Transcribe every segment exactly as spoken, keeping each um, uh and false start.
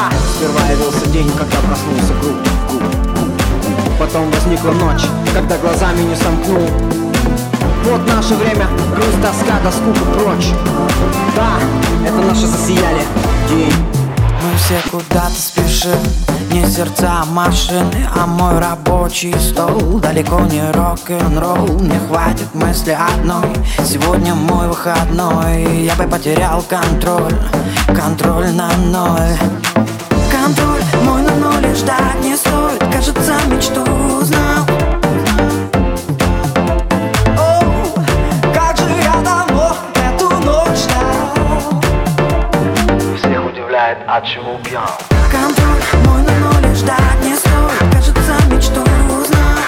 Да, сперва явился день, когда проснулся круг. Потом возникла ночь, когда глазами не сомкнул. Вот наше время, грусть, тоска, да скука прочь. Да, это наши засияли день. Мы все куда-то спешим, не сердца, а машины, а мой рабочий стол. Далеко не рок-н-ролл, мне хватит мысли одной. Сегодня мой выходной, я бы потерял контроль, контроль на ноль. Контроль мой на ноль, ждать не стоит, кажется, мечту узнал. О, как же я давно эту ночь ждал. Всех удивляет, от чего пьян. Контроль мой на ноль, ждать не стоит, кажется, мечту узнал.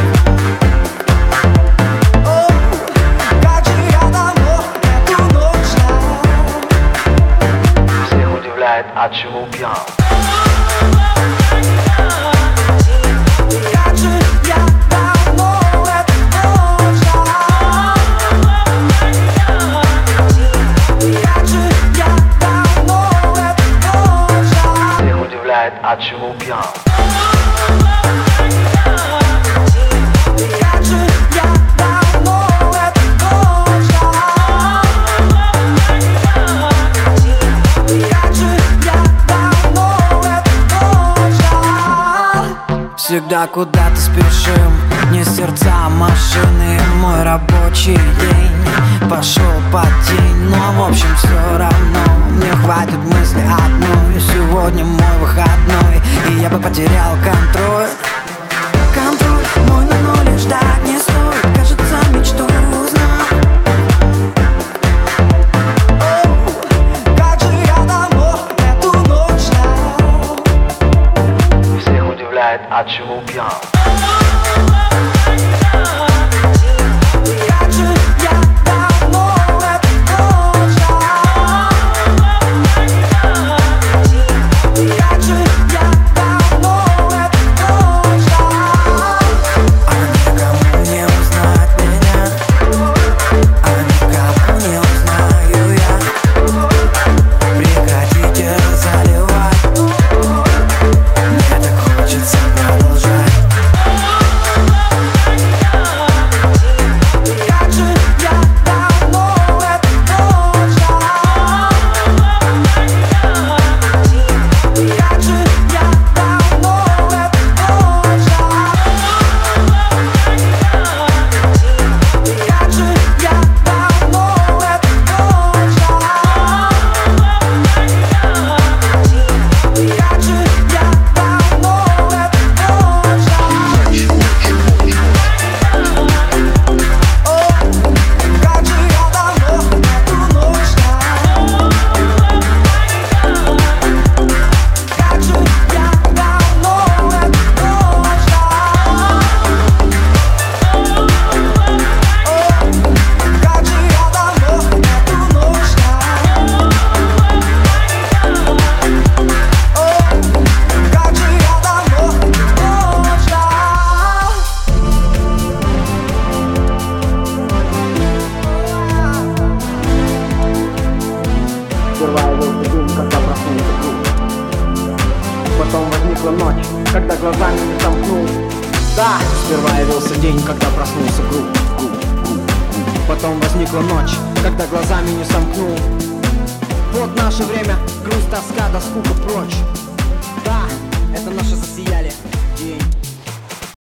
О, как же я давно эту ночь ждал. Всех удивляет, от чего пьян. Как же я давно эту ночь ждал. Как же я давно эту ночь ждал. Всех удивляет, от чего пьян. Как же я давно эту ночь ждал. Как же я давно эту ночь ждал. Всегда куда-то спешим, не сердца, а машины. Мой рабочий день пошел под тень, но в общем все равно мне хватит мысли одной. Сегодня мой выходной, и я бы потерял контроль. Контроль мой на ноль, ждать не стоит, кажется, мечту узнал. О, как же я давно эту ночь ждал. Всех удивляет, от чего пьян. Как же я давно эту ночь ждал. Как же я давно эту ночь ждал. А никому не узнать меня, а никому не узнаю я. Прекратите заливать, мне так хочется продолжать. Как же я давно эту ночь ждал. Как же я давно эту ночь ждал. Как же я давно эту ночь ждал. Как же я давно эту ночь ждал. О, как же я давно эту ночь ждал. Как же я давно эту ночь ждал. О, как же я давно эту ночь ждал. О, как же я давно эту ночь ждал. Сперва явился день, когда проснулся круг. Потом возникла ночь, когда глазами не сомкнул. Да, сперва явился день, когда проснулся круг. Потом возникла ночь, когда глазами не сомкнул. Вот наше время, грусть, тоска, да скука прочь. Да, это наши засияли день.